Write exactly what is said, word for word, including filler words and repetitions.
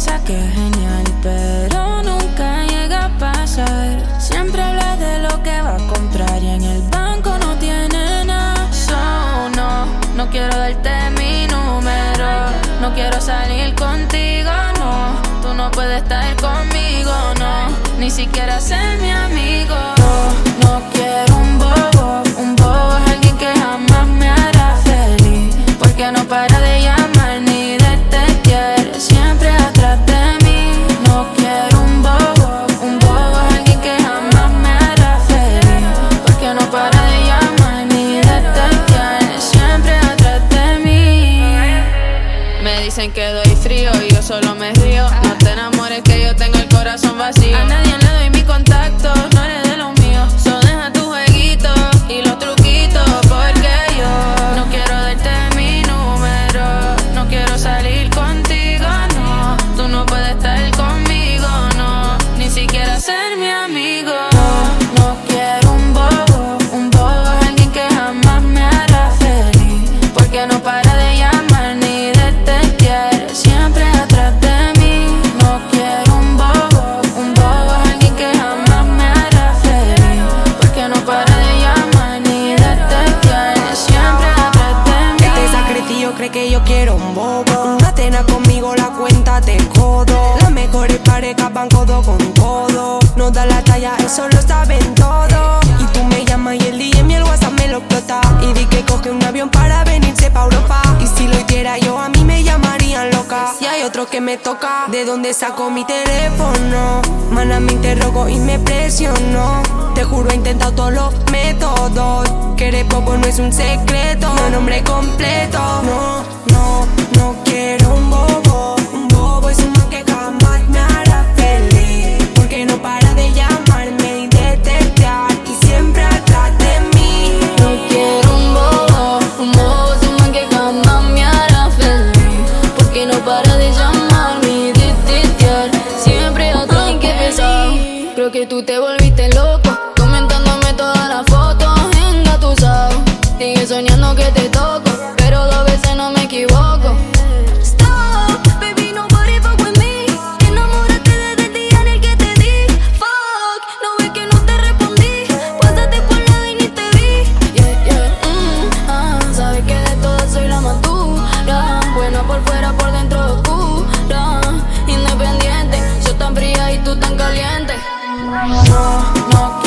piensa que es genial, pero nunca llega a pasar. Siempre habla de lo que va a comprar y en el banco no tiene nada. So, no, no quiero darte mi número, no quiero salir contigo, no. Tú no puedes estar conmigo, no, ni siquiera ser mi amigo. No, no quiero un bobo, un bobo es alguien que jamás me hará feliz, porque no para de llamar ni de textear, siempre atrás de mí. No quiero un bobo, un bobo es alguien que jamás me hará feliz, porque no para de llamar ni de textear, siempre atrás de mí. Me dicen que doy frío y yo solo me río. No te enamores que yo tengo el corazón vacío. A nadie le doy mi contacto, no eres de los míos. So deja tu jueguito y los truquitos, porque yo no quiero darte mi número, no quiero salir contigo, no. Tú no puedes estar conmigo, no, ni siquiera ser mi amigo. No, no quiero un bobo, un bobo es alguien que jamás me hará feliz, porque no para de llamar ni de textear, siempre atrás de mí. No quiero un bobo, un bobo es alguien que jamás me hará feliz, porque no para de llamar ni de textear, siempre atrás de mí. Este sacretillo cree que yo quiero un bobo. Una cena conmigo la cuenta de codo. Las mejores parejas van codo con codo. No da la talla, eso lo saben todo. Y tú me llamas y el D M y el WhatsApp me lo explota. Y di que coge un avión para venirse pa' Europa. Y si lo hiciera yo, a mí me llamarían loca. Si hay otro que me toca, ¿de dónde saco mi teléfono? Mana, me interrogo y me presiono. Te juro, he intentado todos los métodos. Que eres bobo no es un secreto, no nombre completo. No, no, no quiero un bobo. Un bobo es un man que jamás me hará feliz, porque no para de llamarme y de textear, y siempre atrás de mí. No quiero un bobo, un bobo es un man que jamás me hará feliz, porque no para de llamarme y de textear, siempre atrás de mí. Creo que tú te volviste loco, comentándome todas las fotos engatusado. Sigue soñando que te toco, pero dos veces no me equivoco. Stop, baby, nobody fuck with me. Te enamoraste desde el día en el que te di. Fuck, no ves que no te respondí. Pásate por la y ni te vi. Yeah, yeah, mm, ah, sabes que de todas soy la más dura. Buena por fuera, por dentro oscura. Independiente, yo tan fría y tú tan caliente. No, no